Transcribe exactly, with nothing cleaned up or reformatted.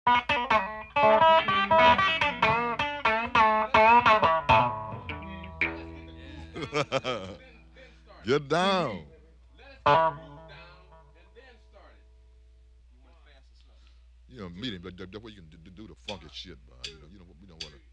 Get down. You know, meeting, but that, that way you can do, do the funky shit, man. You know, you know, we don't want to.